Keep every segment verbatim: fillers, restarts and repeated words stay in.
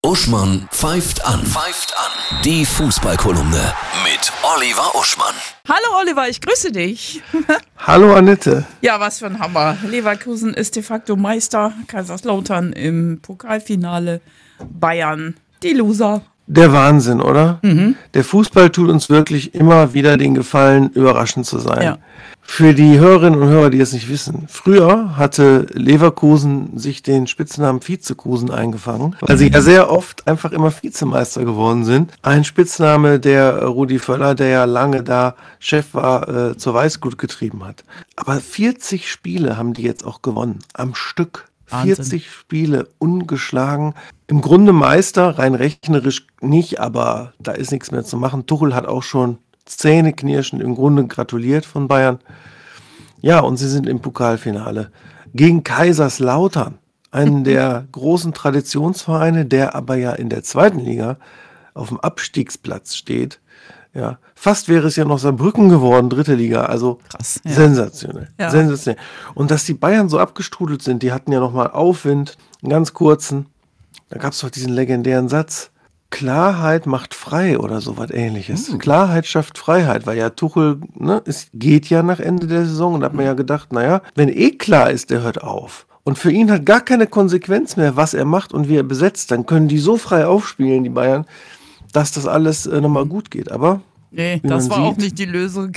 Uschmann pfeift an. Pfeift an. Die Fußballkolumne mit Oliver Uschmann. Hallo Oliver, ich grüße dich. Hallo Annette. Ja, was für ein Hammer. Leverkusen ist de facto Meister, Kaiserslautern im Pokalfinale, Bayern die Loser. Der Wahnsinn, oder? Mhm. Der Fußball tut uns wirklich immer wieder den Gefallen, überraschend zu sein. Ja. Für die Hörerinnen und Hörer, die es nicht wissen, früher hatte Leverkusen sich den Spitznamen Vizekusen eingefangen, weil sie ja sehr oft einfach immer Vizemeister geworden sind. Ein Spitzname, der Rudi Völler, der ja lange da Chef war, äh, zur Weißglut getrieben hat. Aber vierzig Spiele haben die jetzt auch gewonnen, am Stück. Wahnsinn. vierzig Spiele ungeschlagen. Im Grunde Meister, rein rechnerisch nicht, aber da ist nichts mehr zu machen. Tuchel hat auch schon zähneknirschend im Grunde gratuliert von Bayern. Ja, und sie sind im Pokalfinale gegen Kaiserslautern, einen der großen Traditionsvereine, der aber ja in der zweiten Liga auf dem Abstiegsplatz steht. Ja, fast wäre es ja noch Saarbrücken geworden, dritte Liga, also Krass, ja. sensationell, Ja. sensationell. Und dass die Bayern so abgestrudelt sind, die hatten ja nochmal Aufwind, einen ganz kurzen, da gab es doch diesen legendären Satz, Klarheit macht frei oder sowas ähnliches. Mhm. Klarheit schafft Freiheit, weil ja Tuchel, ne, es geht ja nach Ende der Saison und da hat man ja gedacht, naja, wenn eh klar ist, der hört auf. Und für ihn hat gar keine Konsequenz mehr, was er macht und wie er besetzt, dann können die so frei aufspielen, die Bayern, dass das alles äh, nochmal gut geht. Aber Nee, wie das man war auch sieht- nicht die Lösung.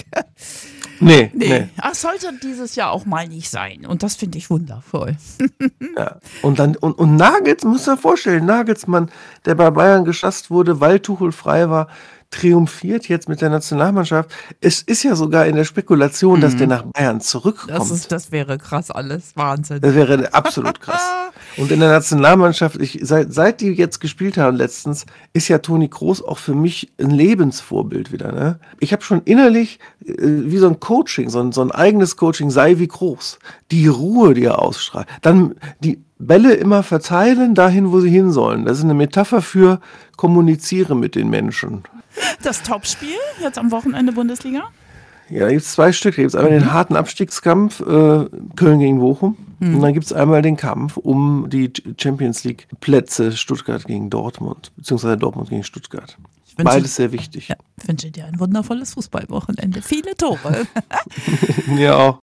nee, Nee, nee. das sollte dieses Jahr auch mal nicht sein. Und das finde ich wundervoll. Ja. Und dann und, und Nagels, muss man vorstellen, Nagelsmann, der bei Bayern geschasst wurde, weil Tuchel frei war, triumphiert jetzt mit der Nationalmannschaft. Es ist ja sogar in der Spekulation, dass der nach Bayern zurückkommt. Das, ist, das wäre krass alles. Wahnsinn. Das wäre absolut krass. Und in der Nationalmannschaft, ich, seit, seit die jetzt gespielt haben letztens, ist ja Toni Kroos auch für mich ein Lebensvorbild wieder. Ne? Ich habe schon innerlich äh, wie so ein Coaching, so ein, so ein eigenes Coaching, sei wie Kroos. Die Ruhe, die er ausstrahlt. Dann die Bälle immer verteilen, dahin, wo sie hin sollen. Das ist eine Metapher für kommuniziere mit den Menschen. Das Topspiel jetzt am Wochenende Bundesliga? Ja, da gibt es zwei Stück. Da gibt es einmal den harten Abstiegskampf äh, Köln gegen Bochum. Und dann gibt es einmal den Kampf um die Champions League Plätze Stuttgart gegen Dortmund, beziehungsweise Dortmund gegen Stuttgart. wünsche- Beides sehr wichtig. Ja, wünsche dir ein wundervolles Fußballwochenende. Viele Tore. Ja, auch.